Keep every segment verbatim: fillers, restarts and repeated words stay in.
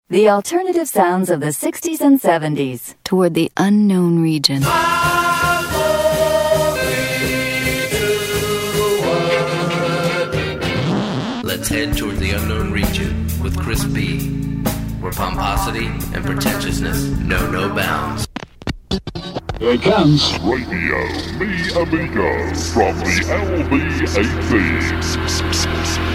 The alternative sounds of the sixties and seventies toward the unknown region. Let's head toward the unknown region with Chris B, where pomposity and pretentiousness know no bounds. Here comes Radio Me Amigo from the L B eighteen.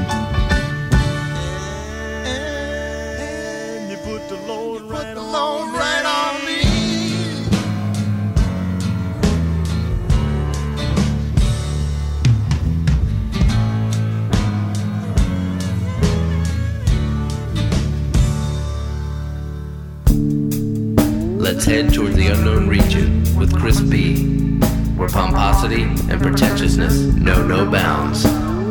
Put the load right on. head toward the unknown region with Chris B, where pomposity and pretentiousness know no bounds.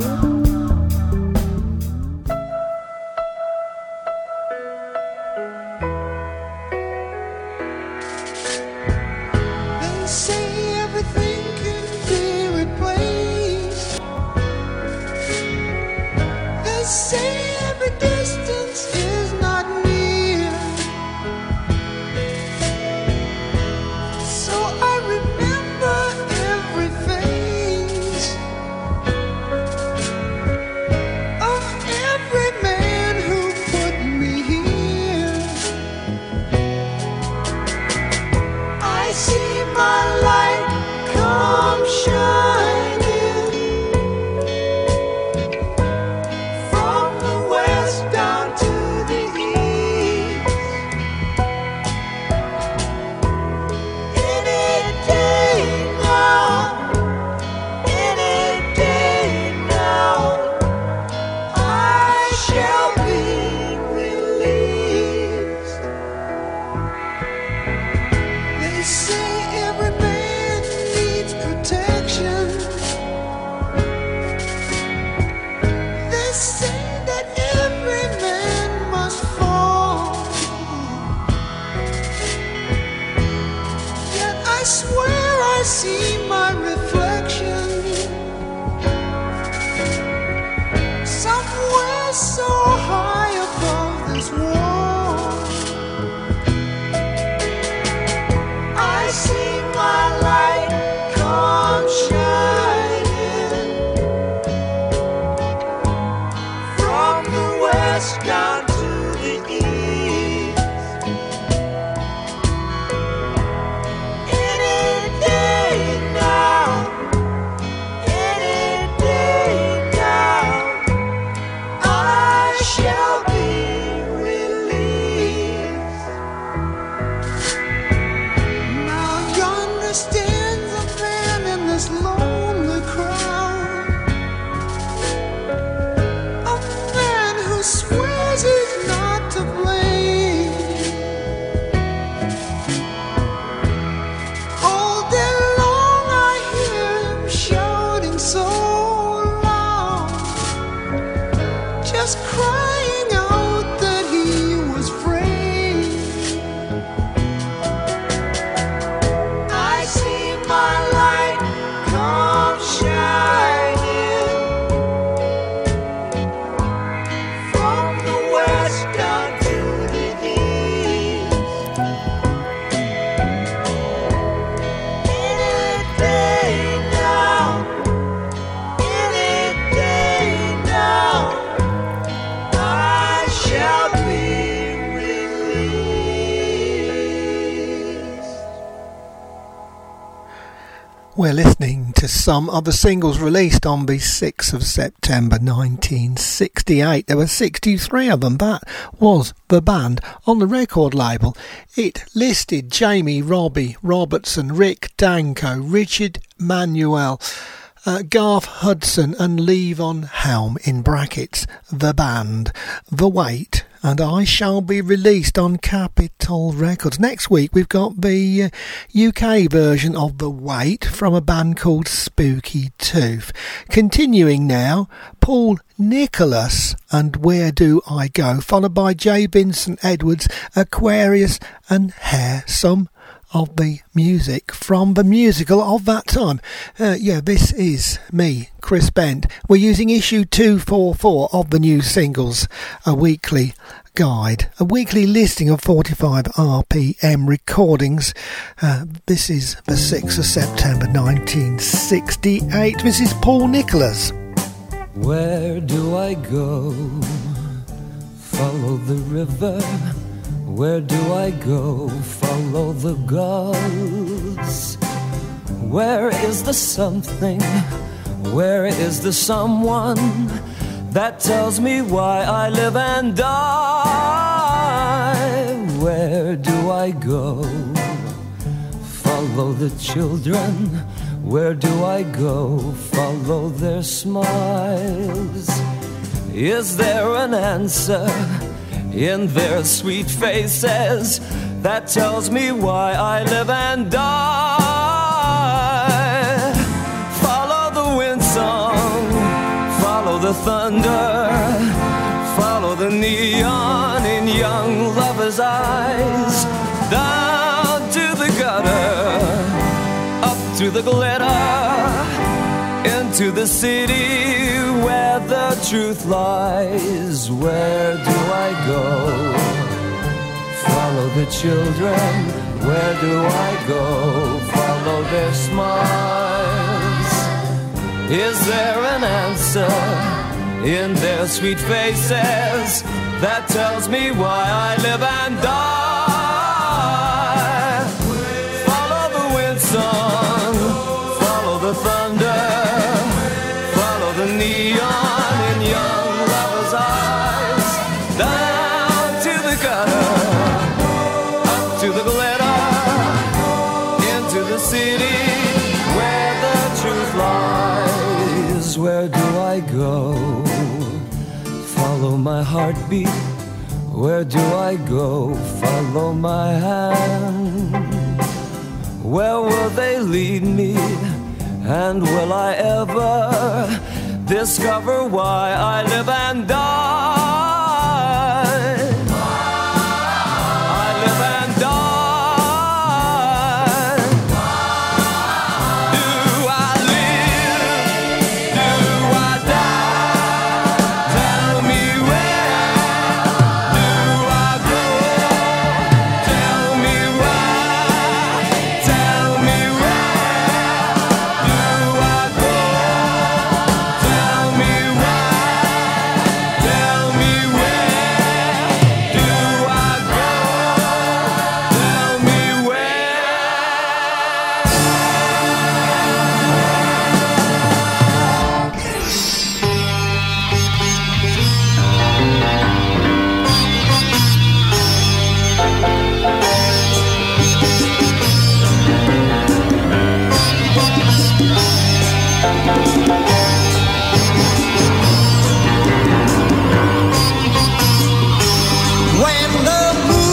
We're listening to some of the singles released on the sixth of September nineteen sixty-eight. There were sixty-three of them. That was the band on the record label. It listed Jamie Robbie Robertson, Rick Danko, Richard Manuel, uh, Garth Hudson and Levon Helm, in brackets, the band, The Weight, and I Shall Be Released on Capitol Records. Next week we've got the uh, U K version of The Weight from a band called Spooky Tooth. Continuing now, Paul Nicholas and Where Do I Go, followed by J. Vincent Edwards, Aquarius and Hair. Some of the music from the musical of that time. Uh, yeah, this is me, Chris Bent. We're using issue two forty-four of the new singles, a weekly guide, a weekly listing of forty-five R P M recordings. Uh, this is the sixth of September nineteen sixty-eight. This is Paul Nicholas. Where do I go? Follow the river. Where do I go? Follow the gods. Where is the something? Where is the someone that tells me why I live and die? Where do I go? Follow the children. Where do I go? Follow their smiles. Is there an answer in their sweet faces? that tells me why I live and die. Follow the wind song, follow the thunder, follow the neon in young lovers' eyes, down to the gutter, up to the glitter, into the city where the truth lies. Where do I go? Follow the children. Where do I go? Follow their smiles. Is there an answer in their sweet faces that tells me why I live and die? Follow the wind song, follow the thunder, follow the neon in young lovers' eyes, down to the gutter, up to the glitter, into the city where the truth lies. Where do I go? Follow my heartbeat. Where do I go? Follow my hand. Where will they lead me? And will I ever discover why I live and die? I live and die. Do I live? Do I die? Tell me where do I go? Tell me why? Tell me where do I go? Tell me why? Tell me where do I go? Tell me where. When the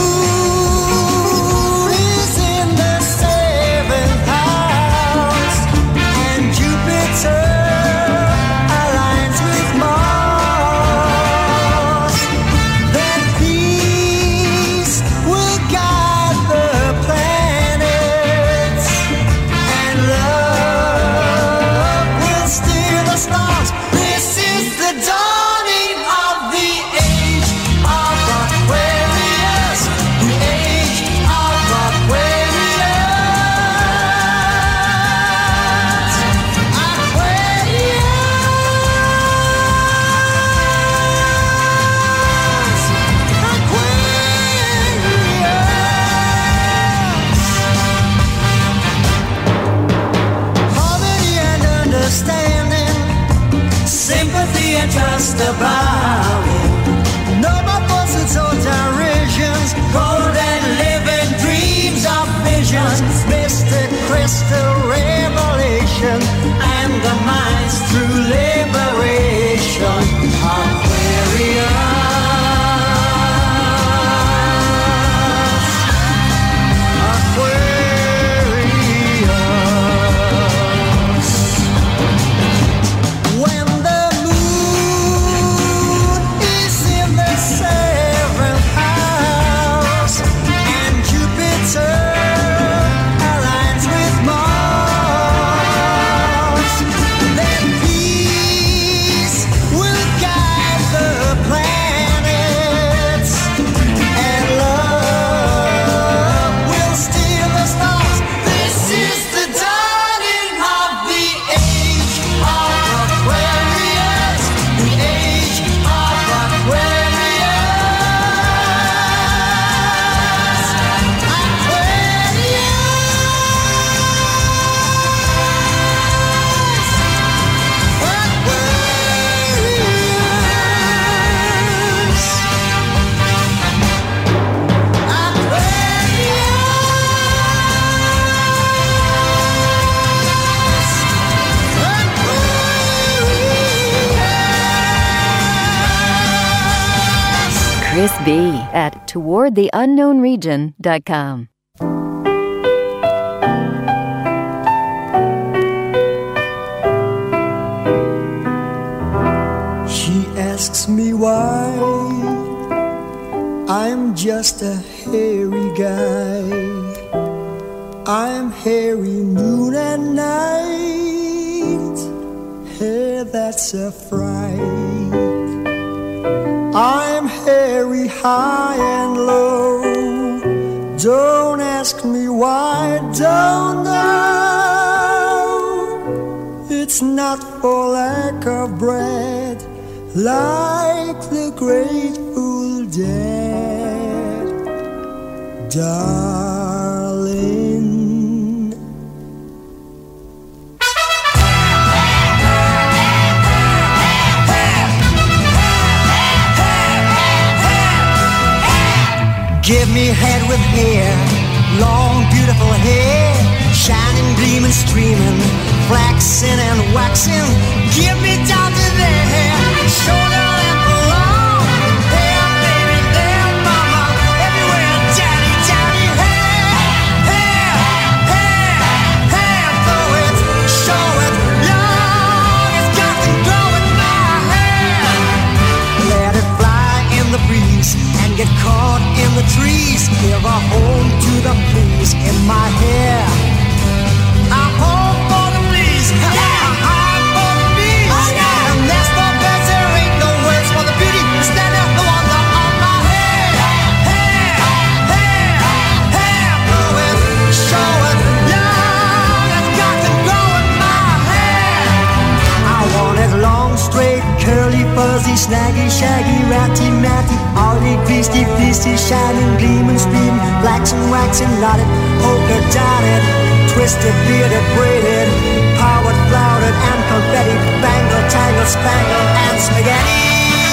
moon is in the seventh house and Jupiter aligns with Mars, then peace will guide the planets and love will steer the stars. This is the dawning of the age of Aquarius, the age of Aquarius. Aquarius. Aquarius. Harmony and understanding, sympathy and trust abounding. No more falsehoods or derisions, gold and living dreams of visions, mystic crystal revelation, and the mind's through liberation. Aquarius. Aquarius. When the moon is in the seventh house and Jupiter aligns with Mars, then peace Chris B. at toward the unknown region dot com. She asks me why I'm just a hairy guy. I'm hairy noon and night. Hair that's a fright. I'm hairy high and low. Don't ask me why, don't know. It's not for lack of bread, like the Grateful Dead, darling. Give me head with hair, long beautiful hair, shining, gleaming, streaming, flaxing and waxing. Give me down to there, shoulder length long, hair, baby, there, mama, everywhere, daddy, daddy, hair, hair, hair, hair, throw it, show it, long, it's got to go with my hair. Let it fly in the breeze and get caught in the trees. Give a home to the fleas in my hair. A home for the fleas, yeah, a home for the bees. Oh, yeah. And that's the best, there ain't no words for the beauty. Stand up, no wonder on my hair. Hair, hair, hair, blow it, show it, long, it's got to go with my hair. I want it long, straight, curly, fuzzy, snaggy, shaggy, ratty, matty, arty, greasy, fleecy, shining, gleaming, streaming, flaxen, waxen, knotted, polka dotted, twisted, bearded, braided, powered, flouted, and confetti, bangled, tangled, spangled, and spaghetti.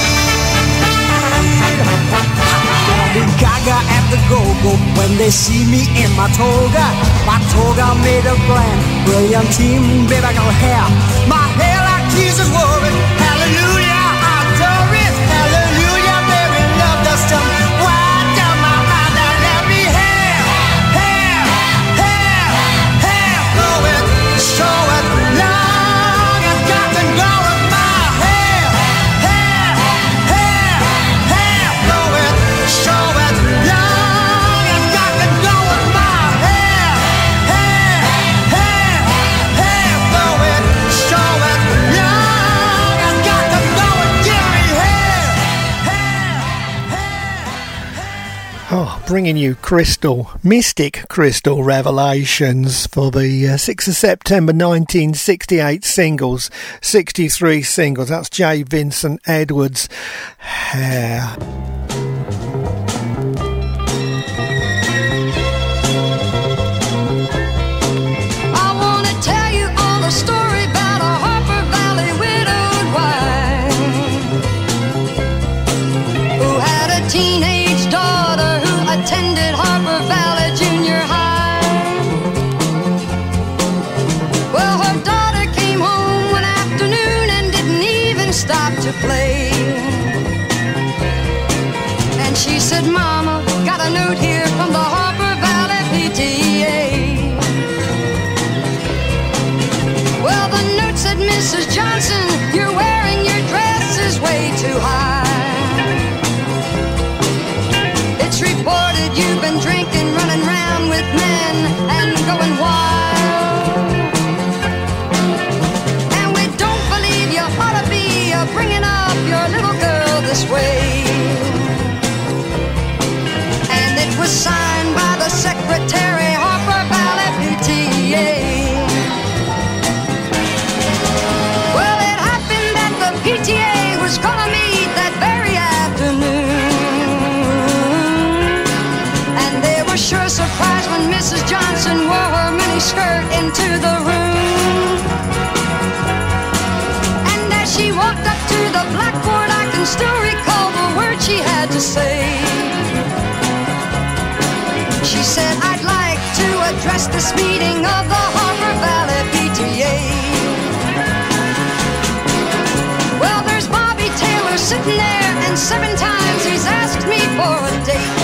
They'll be gaga at the go-go when they see me in my toga. My toga made of glam, brilliantine, biblical hair. My hair like Jesus wore it. Hallelujah, I adore it. Hallelujah, baby, love does some. Why down my mind that let me hair, hair, hair, hair, blow it, show it, long, it's got to go with my hair, hair, hair, hair, blow it, show it, long, it's got to go with my hair, hair, hair, hair, blow it, show it, long, it's got to go with Jerry hair, hair, hair. Oh, bringing you crystal, mystic crystal revelations for the uh, sixth of September nineteen sixty-eight singles, sixty-three singles. That's J. Vincent Edwards' Hair. I want to tell you all the story about a Harper Valley widowed wife who had a teenage daughter who attended Harper Valley Junior High. Well, her daughter came home one afternoon and didn't even stop to play. And she said, Mama, got a note here from the Harper Valley P T A. Well, the note said, Missus Johnson, you're wearing your dresses way too high. It's reported you've been drinking, running around with men and going wild. And we don't believe you ought to be uh, bringing up your little girl this way. And it was signed by the secretary, Harper Valley P T A. Well, it happened that the P T A was gonna meet that very afternoon. And they were sure surprised when Missus Johnson wore her miniskirt into the room. And as she walked up to the blackboard, I can still recall the words she had to say. She said, I'd like to address this meeting of the Harper Valley P T A. Well, there's Bobby Taylor sitting there, and seven times he's asked me for a date.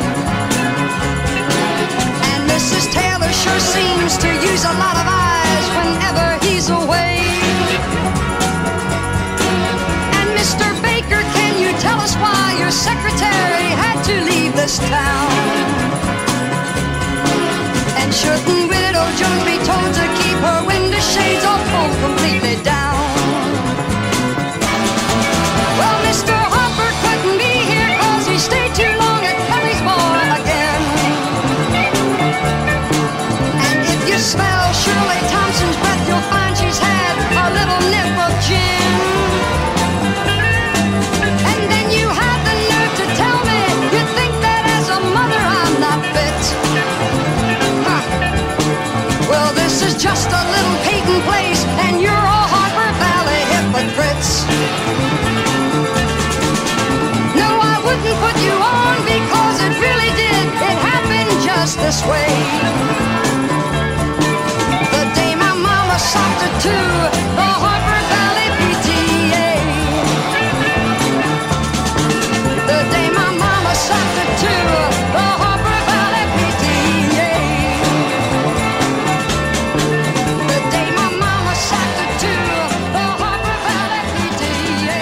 And Missus Taylor sure seems to use a lot of eyes whenever he's away. And Mister Baker, can you tell us why your secretary had to leave this town? And shouldn't Widow Jones be told to keep her window shades all pulled completely down? Well, Mister Hopper couldn't be here cause he stayed too long at Kelly's bar again. And if you smell Shirley Thompson's breath, you'll find she's had a little nip of gin. And then you have the nerve to tell me you think that as a mother I'm not fit. Huh. Well, this is just a little Peyton place, and you're all Harper Valley hypocrites. No, I wouldn't put you on because it really did. It happened just this way. The day my mama socked her to the Harper Valley P T A. The day my mama socked her to the Harper Valley P T A. The day my mama socked her to the Harper Valley P T A.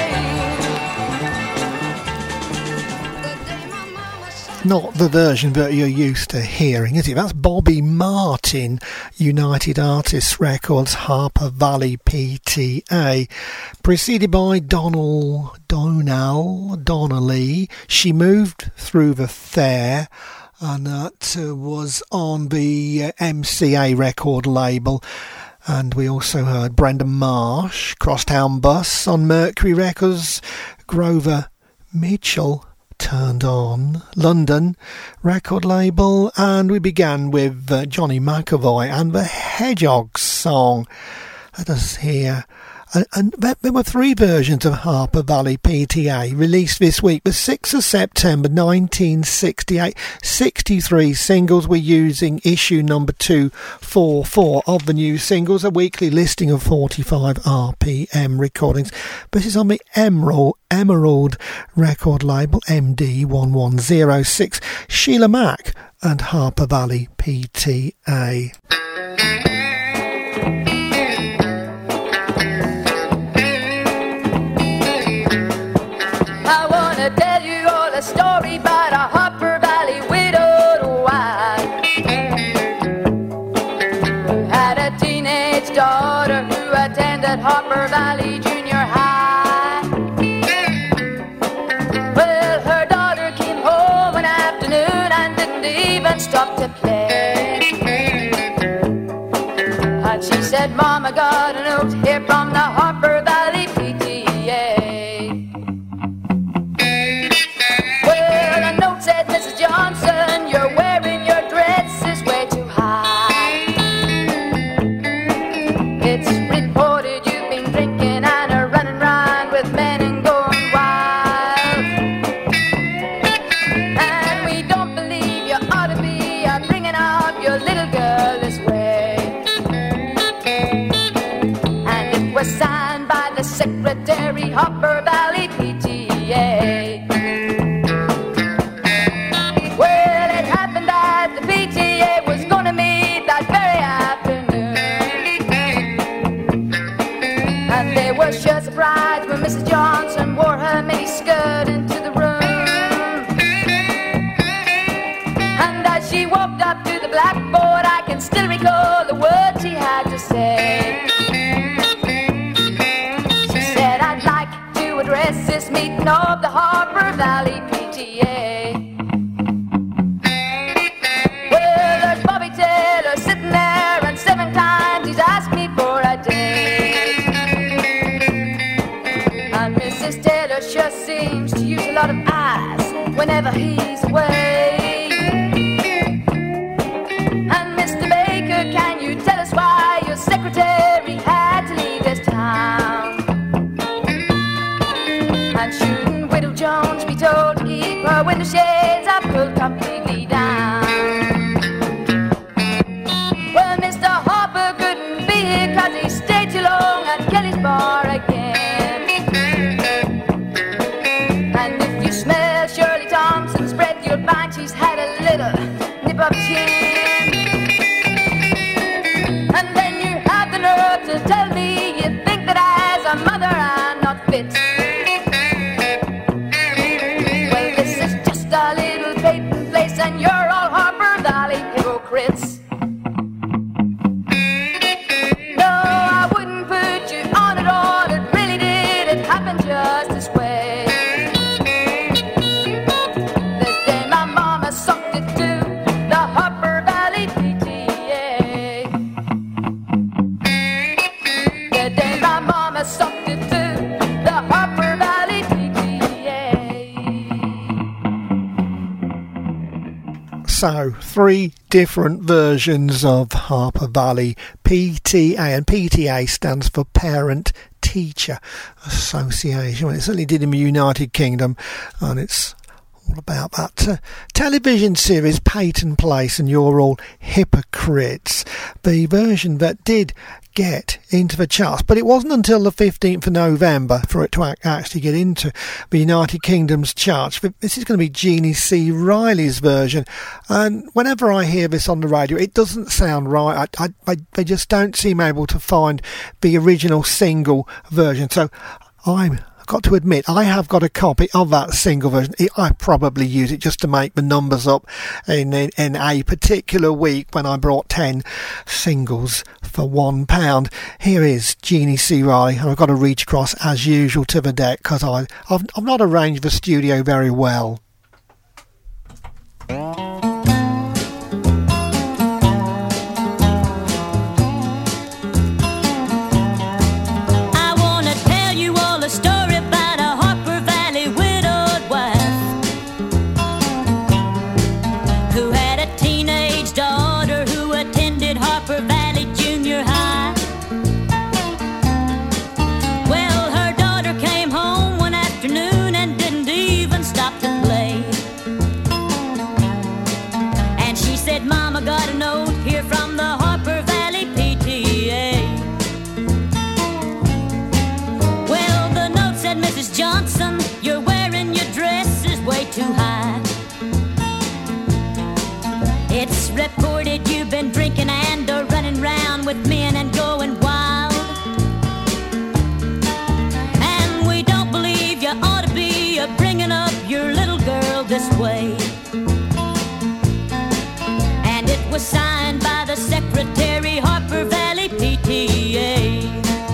The day my mama socked. Not the version that you're used to hearing, is it? That's Bobby Martin, United Artists Records, Harper Valley P T A, preceded by Donald Donnell Donnelly. She moved through the fair, and that uh, was on the uh, M C A record label. And we also heard Brenda Marsh, Crosstown Bus on Mercury Records, Grover Mitchell, Turned On, London record label, and we began with uh, Johnny McAvoy and the Hedgehogs song. Let us hear. And, and there were three versions of Harper Valley P T A released this week, the sixth of September nineteen sixty-eight. sixty-three singles. We're using issue number two forty-four of the new singles, a weekly listing of forty-five R P M recordings. This is on the Emerald, Emerald record label, M D one one zero six. Sheila Mack and Harper Valley P T A. I wanna tell you all a story about a Harper Valley widowed wife who had a teenage daughter who attended Harper Valley Junior High. Well, her daughter came home one afternoon and didn't even stop to play. And she said, Mom, I got a note here from the Harper Valley P T A. Missus Johnson, you're wearing your dress is way too high. It's reported you've been drinking and are running around with men and going wild. And we don't believe you ought to be uh, bringing out your little girl this way. And it was signed by the Secretary, Harper Valley P T A. Sure surprised when Missus Johnson wore her mini skirt into the room. And as she walked up to the blackboard, I can still recall the words she had to say. She said, I'd like to address this meeting of the Harper Valley P T A. Well, there's Bobby Taylor sitting there, and seven times he's asked me for a date. Missus Taylor sure seems to use a lot of eyes whenever he's away. And Mister Baker, can you tell us why your secretary had to leave this town? And shouldn't Widow Jones be told to keep her window shades up pulled completely down? Well, Mister Harper couldn't be here cause he stayed too long at Kelly's bar again. And if you smell Shirley Thompson's tell me you think that as a mother I'm not fit. Well, this is just a little Peyton place and you're all Harper Valley hypocrites. No, I wouldn't put you on at all, it really did, it happened just this way. The day my mama sucked it to the Harper Valley P T A. The day my mama sucked it to the Harper Valley P T A. So, three different versions of Harper Valley P T A, and P T A stands for Parent Teacher Association. Well, it certainly did in the United Kingdom, and it's all about that uh, television series Peyton Place and You're All Hypocrites, the version that did get into the charts, but it wasn't until the fifteenth of November for it to ac- actually get into the United Kingdom's charts. This is going to be Jeannie C. Riley's version, and whenever I hear this on the radio it doesn't sound right. I, I, I, I just don't seem able to find the original single version, so I'm got to admit I have got a copy of that single version. I probably use it just to make the numbers up in, in, in a particular week when I brought ten singles for one pound. Here is Jeannie C. Riley, and I've got to reach across as usual to the deck because I've, I've not arranged the studio very well. Too high. It's reported you've been drinking and are running round with men and going wild. And we don't believe you ought to be uh, bringing up your little girl this way. And it was signed by the secretary, Harper Valley P T A.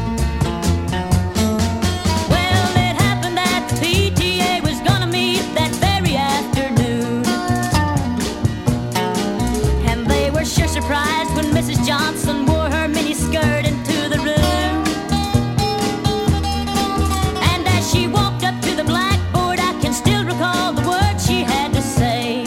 Surprised when Missus Johnson wore her mini skirt into the room. And as she walked up to the blackboard, I can still recall the words she had to say.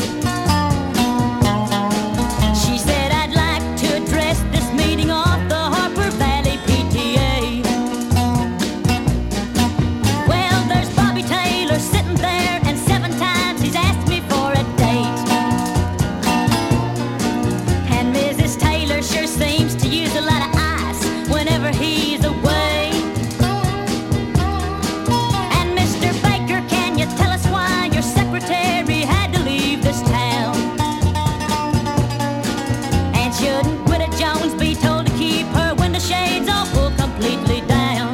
She said, I'd like to address this meeting off the Harper Valley P T A. Well, there's Bobby Taylor sitting there, and seven times he's asked me for a date. Sure seems to use a lot of ice whenever he's away. And Mister Baker, can you tell us why your secretary had to leave this town? And shouldn't Widow Jones be told to keep her window shades all pulled completely down?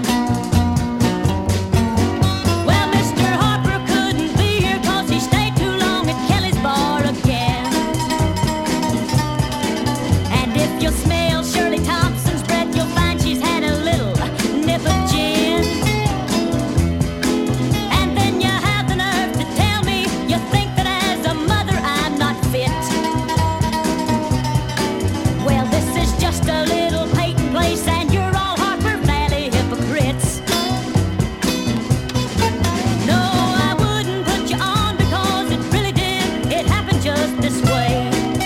Well, Mister Harper couldn't be here cause he stayed too long at Kelly's bar again. If you smell Shirley Thompson's breath, you'll find she's had a little nip of gin. And then you have the nerve to tell me you think that as a mother I'm not fit. Well, this is just a little Peyton Place and you're all Harper Valley hypocrites. No, I wouldn't put you on because it really did, it happened just this way.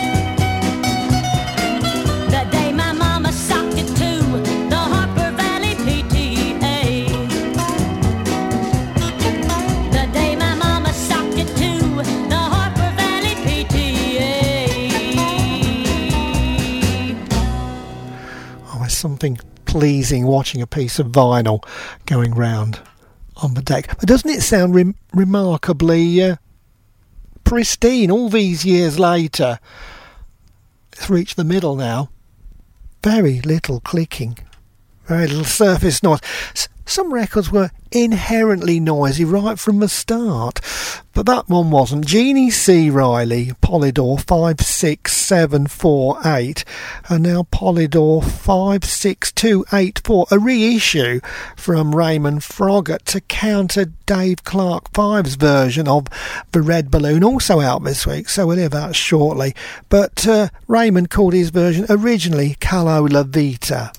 Something pleasing watching a piece of vinyl going round on the deck. But doesn't it sound re- remarkably uh, pristine all these years later? It's reached the middle now. Very little clicking. Very little surface noise. S- some records were inherently noisy right from the start, but that one wasn't. Jeannie C. Riley, Polydor five six seven four eight, and now Polydor five six two eight four, a reissue from Raymond Froggatt to counter Dave Clark Five's version of The Red Balloon, also out this week, so we'll hear that shortly. But uh, Raymond called his version originally Calo La Vita.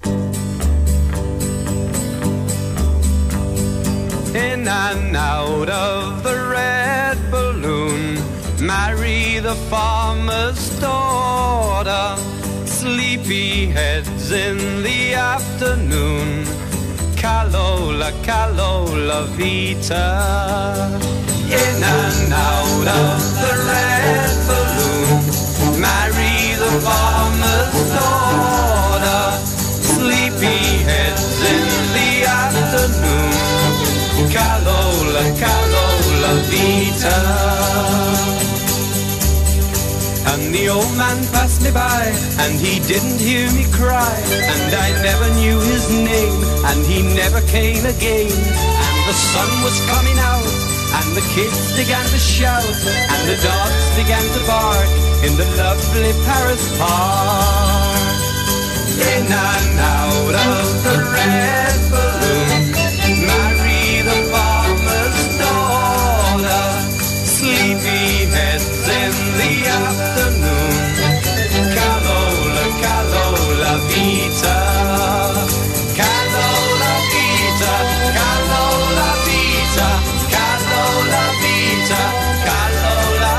In and out of the red balloon, Mary the farmer's daughter, sleepy heads in the afternoon, Calola, Calola Vita. In and out of the red balloon, Mary the farmer's daughter, sleepy heads in the afternoon, Calola, Calola Vita. And the old man passed me by, and he didn't hear me cry, and I never knew his name, and he never came again. And the sun was coming out, and the kids began to shout, and the dogs began to bark in the lovely Paris park. In and out of the red balloon, Mary the farmer's daughter, sleepy heads in the afternoon, Calola, Calola Vita. Calola Vita, Calola Vita, Calola Vita, Calola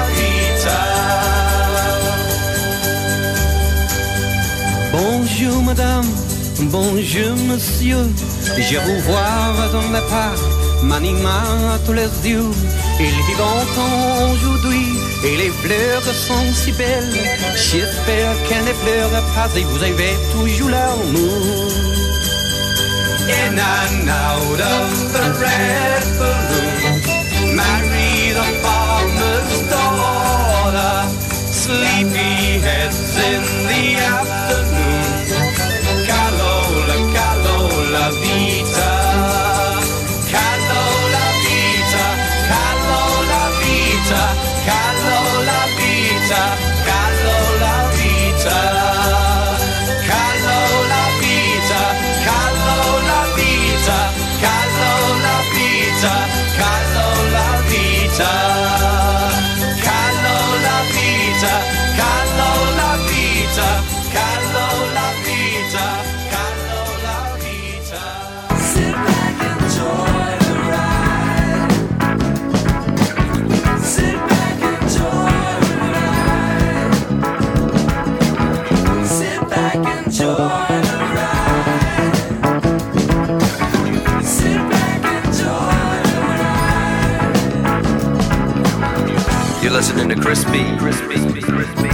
Vita. Bonjour madame, bonjour monsieur, je vous vois dans le parc, m'animant à tous les yeux. Il vit longtemps aujourd'hui et les fleurs sont si belles. J'espère qu'elle ne pleure pas et vous avez toujours l'amour. In and out of the red balloon, Mary the farmer's daughter, sleepy heads in the afternoon, Calola, Calola Vita. Calola Vita, Calola Vita, Calola Vita, Calola Vita. Calola Vita, Calola Vita, Calola Vita, Calola Vita. Calola Vita, Calola Vita, Calola Vita, Calola Vita. Sit back, enjoy the ride. Sit back, enjoy the ride. Sit back, enjoy the ride. Sit back, enjoy the ride. You're listening to Chris B. Chris B. Chris B. Chris B.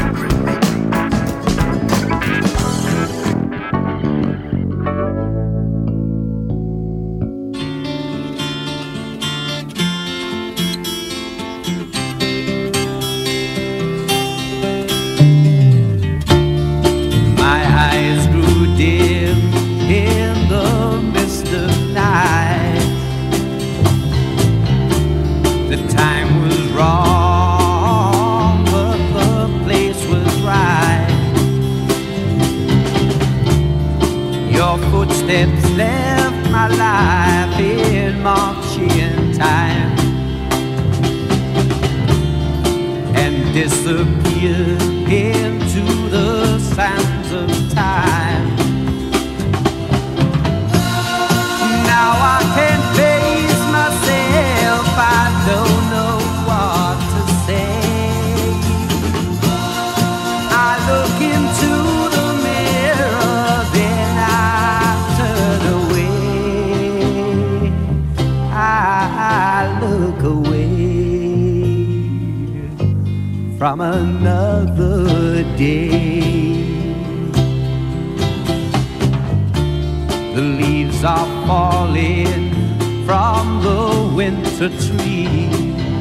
My eyes grew dim in the mist of night. The time was wrong, but the place was right. Your footsteps left my life in marching time and disappeared into the sands of time. Now I can't face myself, I don't know what to say. I look into the mirror, then I turn away. I look away from another day. The leaves are falling from the winter tree.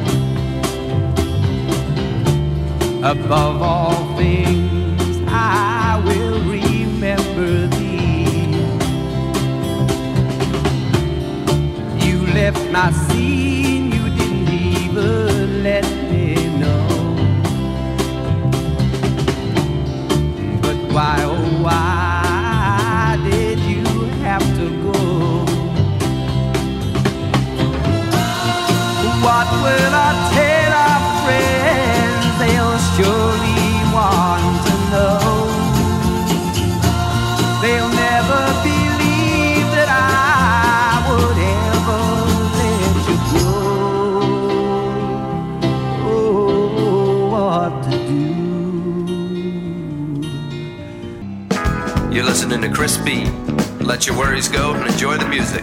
Above all things, I will remember thee. I seen you didn't even let me know. But why, oh why did you have to go? What will I tell our friends? They'll surely want to know. They'll never believe that I would ever let you go. Oh, what to do? You're listening to Chris B. Let your worries go and enjoy the music.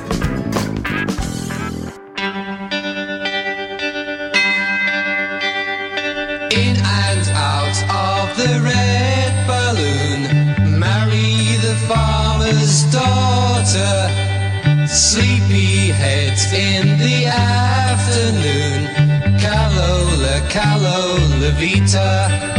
In and out of the red balloon, marry the farmer's daughter. Sleepy heads in the afternoon, Calola, Calola Vita.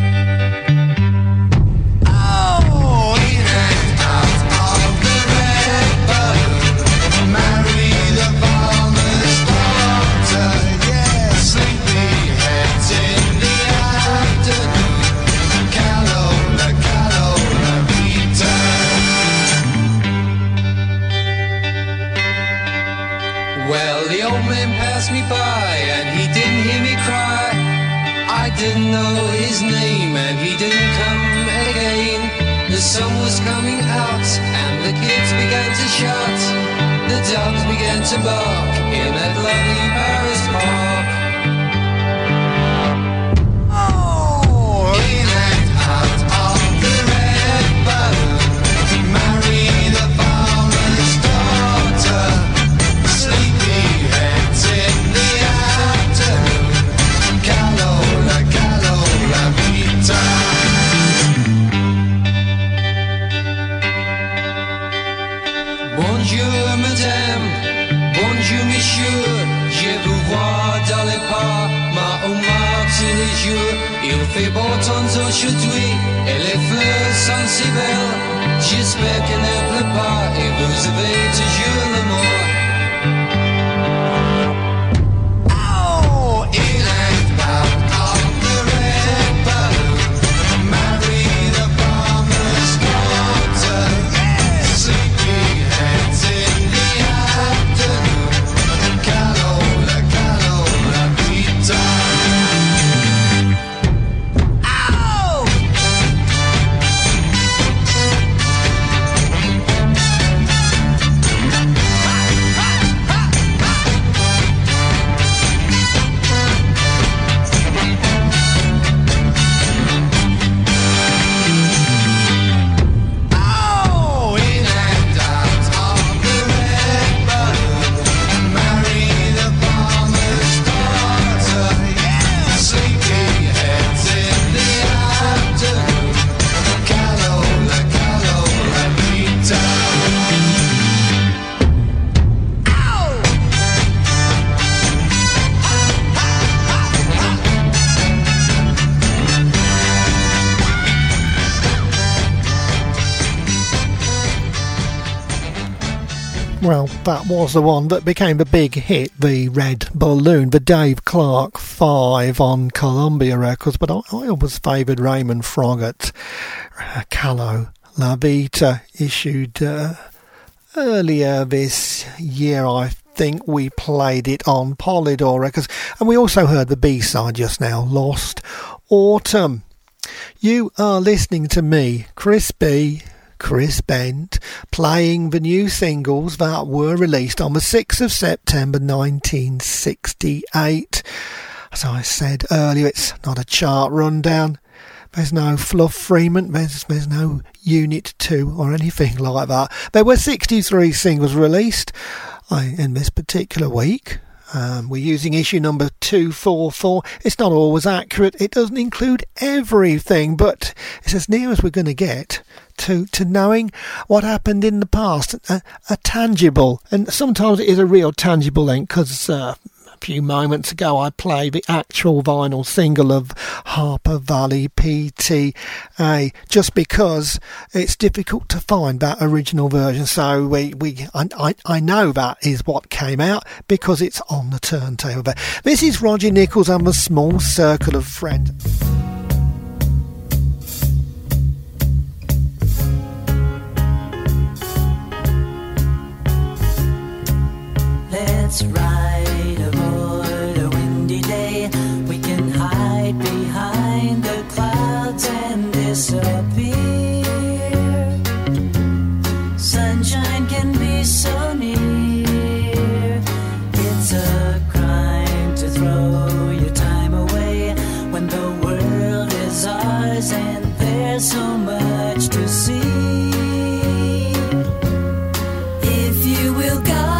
Oh, in and out of the red balloon, marry the farmer's daughter. Yeah, sleepy heads in the afternoon, Calola, Calola Vita. Well, the old man passed me by and he didn't hear me cry. I didn't know his name and he didn't come again. The sun was coming out and the kids began to shout. The dogs began to bark in that lovely Paris park. Oh, in and out of the red balloon, marry the farmer's daughter. Sleepy heads in the afternoon, Calola, Calola Vita. Bonjour madame, bonjour monsieur, je vous vois dans les pas, ma homard tous les jours. Il fait beau temps aujourd'hui et les fleurs sont si belles. J'espère qu'elle ne pleut pas et vous avez toujours l'amour. Oh, in and out of the red balloon, marry the farmer's daughter. Sleepy heads in the afternoon, Calola, Calola Vita. Ow! Oh, in and out of the red balloon, marry the farmer's daughter. Sleepy heads in the afternoon, Calola, Calola Vita. Ow! Well, that was the one that became a big hit, the Red Balloon, the Dave Clark five on Columbia Records, but I, I always favoured Raymond Froggatt. uh, Calo La Vita, issued uh, earlier this year. I think we played it on Polydor Records, and we also heard the B-side just now, Lost Autumn. You are listening to me, Chris B, Chris Bent, playing the new singles that were released on the sixth of September nineteen sixty-eight. As I said earlier, it's not a chart rundown. There's no Fluff Freeman, there's, there's no Unit two or anything like that. There were sixty-three singles released uh, in this particular week. Um, we're using issue number two forty-four. It's not always accurate. It doesn't include everything, but it's as near as we're going to get to, to knowing what happened in the past. A, a tangible, and sometimes it is a real tangible link, because uh, A few moments ago I played the actual vinyl single of Harper Valley P T A, just because it's difficult to find that original version. So we, we I, I, I know that is what came out because it's on the turntable there. This is Roger Nichols and the Small Circle of Friends. Let's ride aboard a windy day. We can hide behind the clouds and disappear. Sunshine can be so near. It's a crime to throw your time away when the world is ours and there's so much to see. If you will go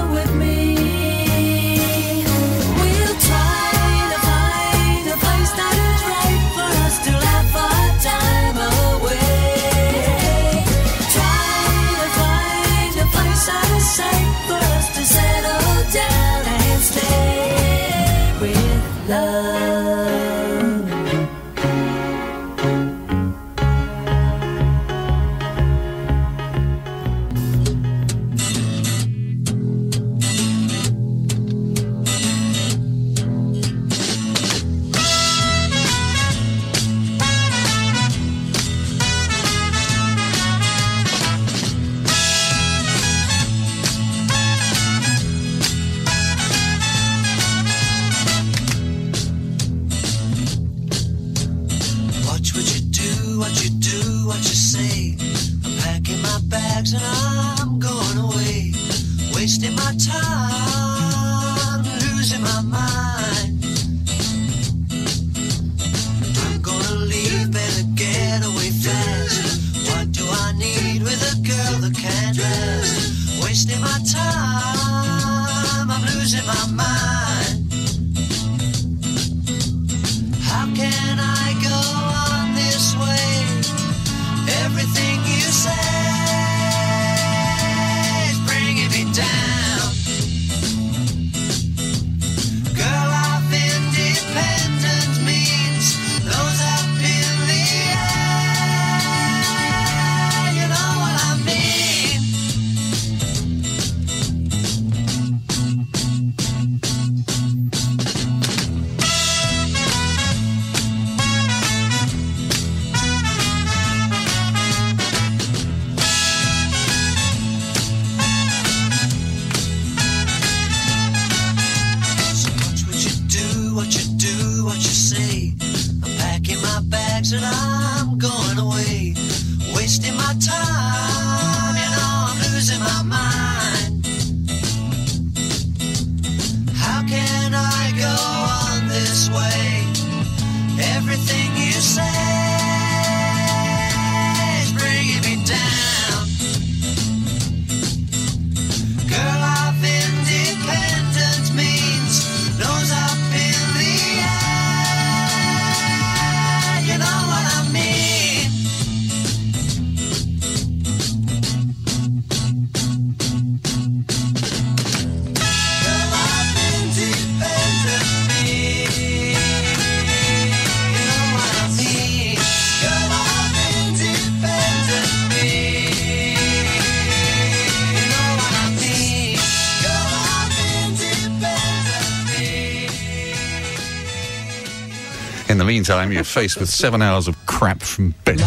In the meantime, you're faced with seven hours of crap from Beck.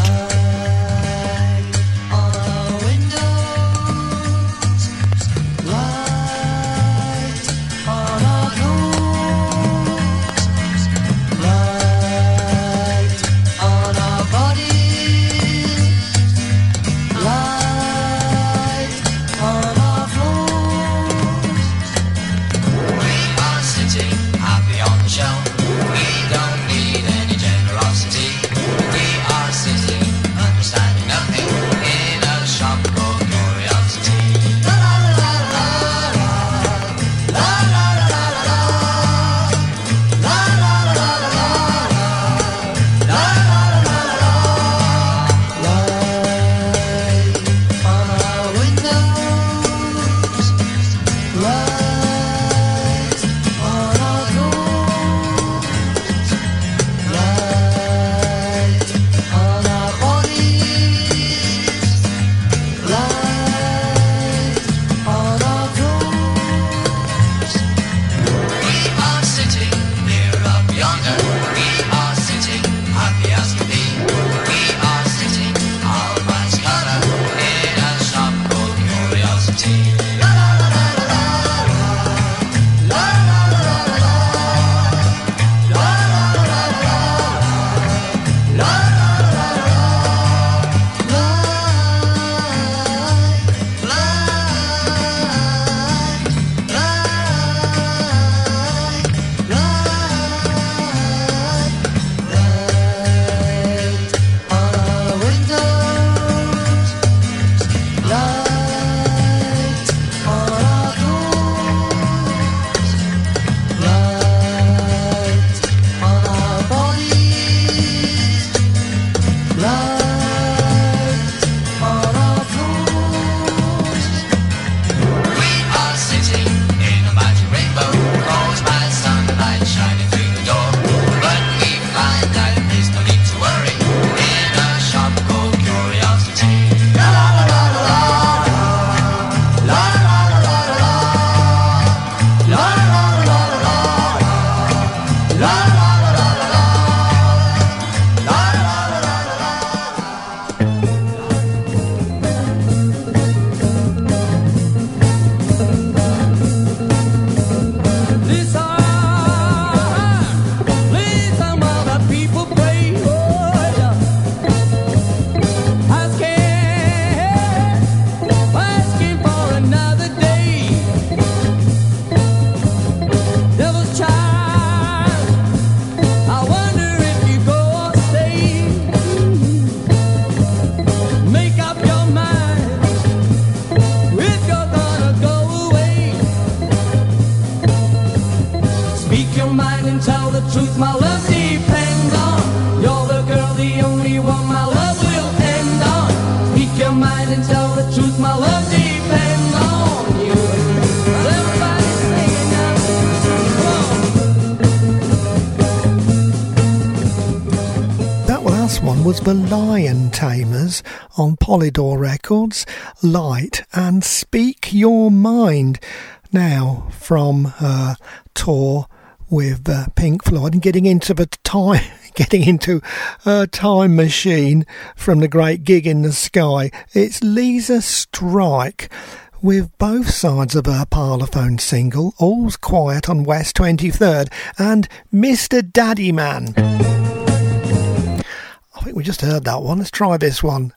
We don't need any generosity. We are sitting mind and tell the truth. My love depends on you. Everybody's singing now. That last one was the Lion Tamers on Polydor Records, Light and Speak Your Mind. Now, from her tour with uh, Pink Floyd and getting into the time, getting into a time machine from the great Gig in the Sky, it's Lisa Strike with both sides of her Parlophone single, All's Quiet on West twenty-third, and Mister Daddy Man. I think we just heard that one. Let's try this one.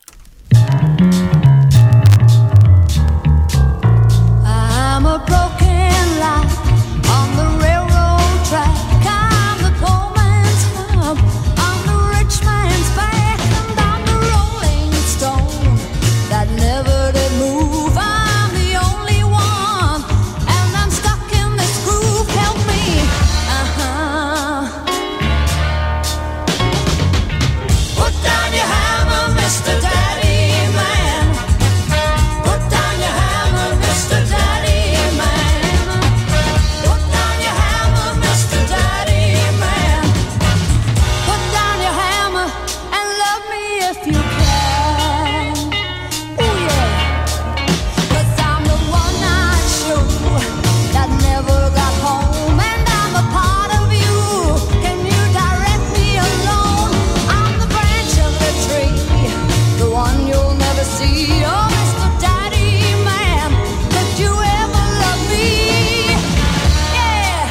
I'm a broken light on the railroad track. I'm the poor man's hub, I'm the rich man's back, and I'm the rolling stone that never did move. I'm the only one, and I'm stuck in this groove. Help me, uh-huh. Put down your hammer, Mister Daddy Man. Put down your hammer, Mister Daddy Man. Put down your hammer, Mister Daddy Man. Put down your hammer and love me if you can. Ooh yeah. 'Cause I'm the one-night show that never got home, and I'm a part of you. Can you direct me alone? I'm the branch of the tree, the one you'll never see. Oh, Mister Daddy Man, did you ever love me? Yeah.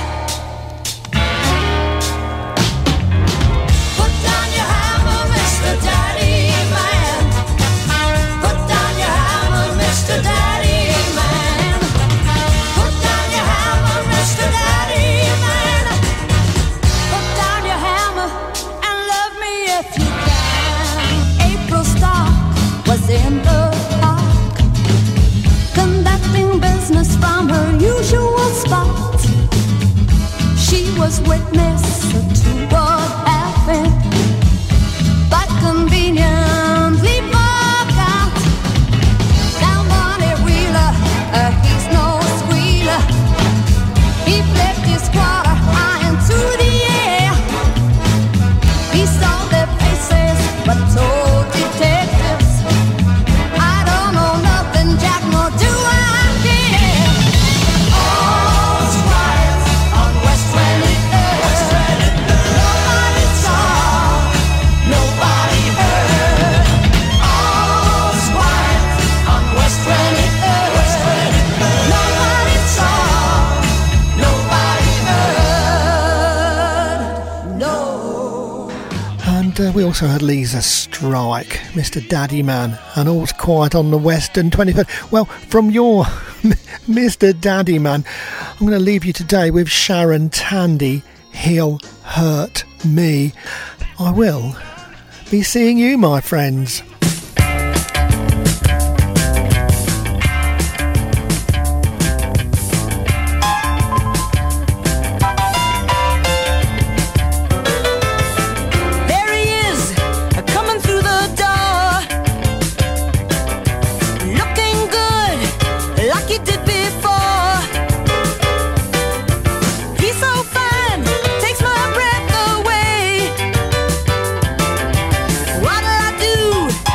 Put down your hammer, Mister Daddy Man. Put down your hammer, Mister Daddy Man. Put down your hammer, Mister Daddy Man. Put down your hammer and love me if you can. April Star was in the park, conducting business from her usual spot. She was witness to what happened, but conveniently forgot. Now Monty Wheeler, uh, he's no squealer. He flipped his quarter high into the air. He saw their faces, but told detectives, I don't know nothing, Jack, nor do I care. All's quiet on West twenty-third. Nobody saw, nobody heard. All's quiet on West twenty-third. Nobody saw, nobody heard. No. And uh, we also had Lisa Strike, Mister Daddy Man, and All's Quiet on the Western twenty-third. Well, from your Mister Daddy Man, I'm going to leave you today with Sharon Tandy, He'll Hurt Me. I will be seeing you, my friends. There he is, coming through the door, looking good, like he did before. He's so fine, takes my breath away. What'll I do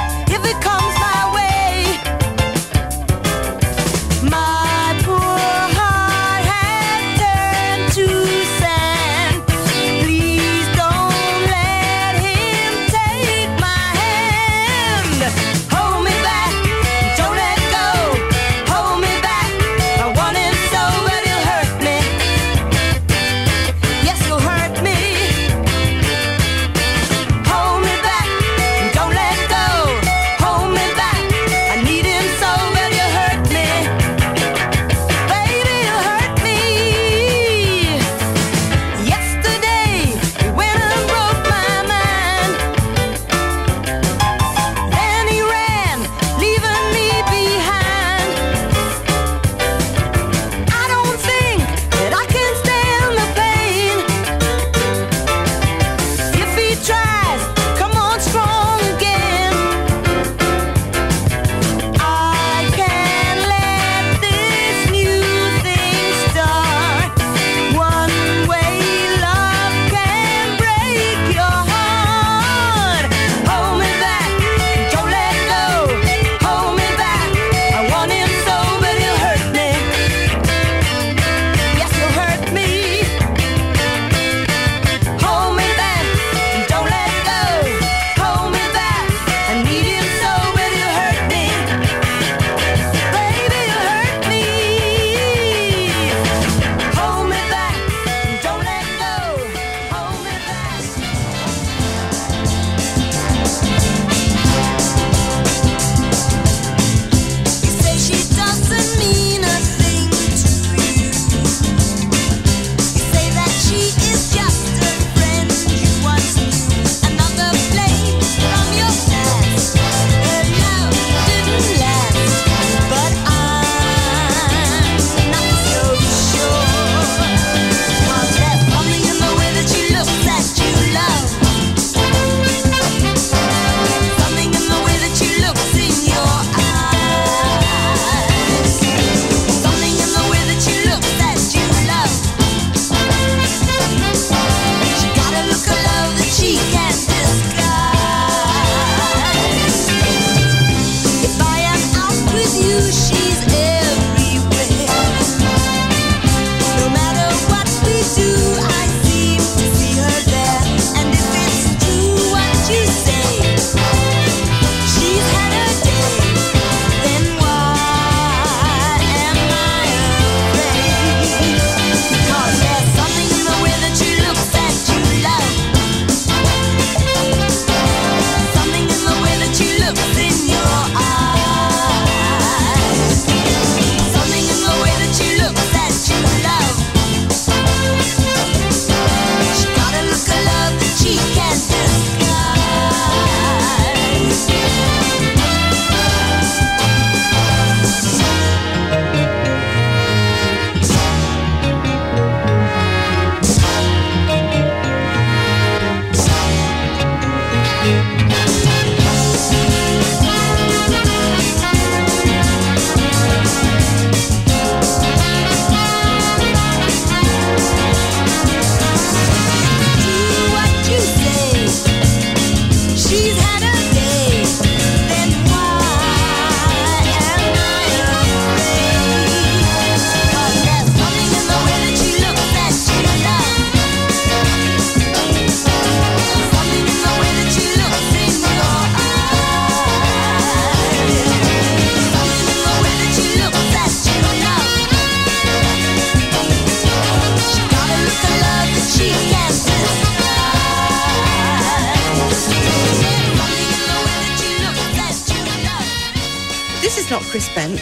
This is not Chris Bent.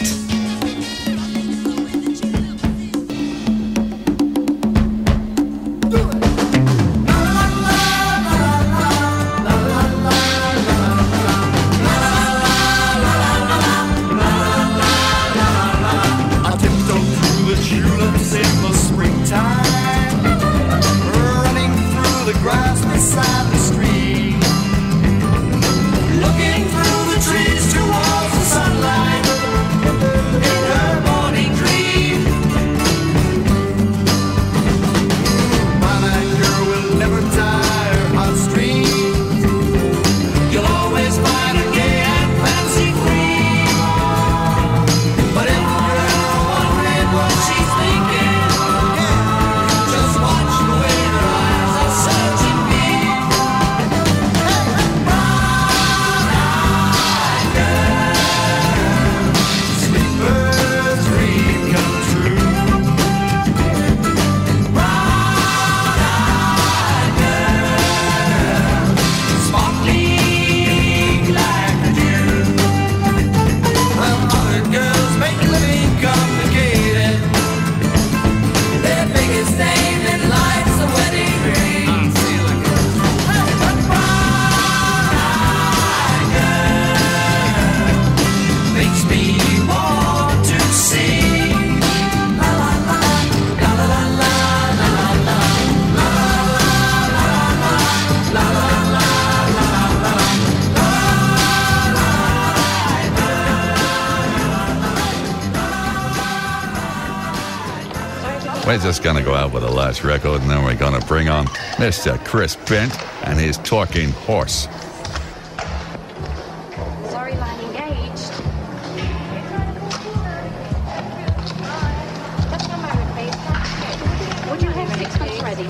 We're just going to go out with the last record, and then we're going to bring on Mister Chris Bent and his talking horse. Sorry, line engaged. Just a moment, please. Would you have sixpence ready,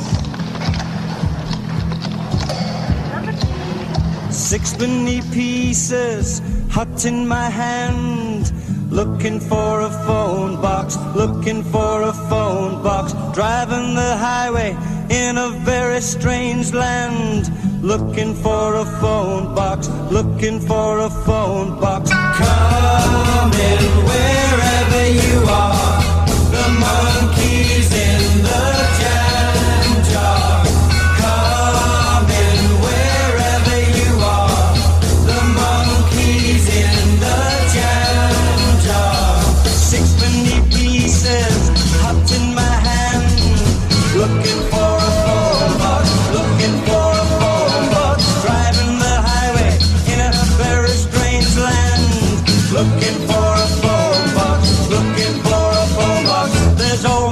please? Sixpenny pieces hooked in my hand. Looking for a phone box, looking for a phone box. Driving the highway in a very strange land. Looking for a phone box, looking for a phone box. Come in wherever you are. The monkey's in the jam jar. Come in wherever you are. The monkey's in the jam jar. Sixpenny pieces hopped in my hand. Looking for a phone box, looking for a phone box. Driving the highway in a very strange land. Looking for a phone box, looking for a phone box. There's always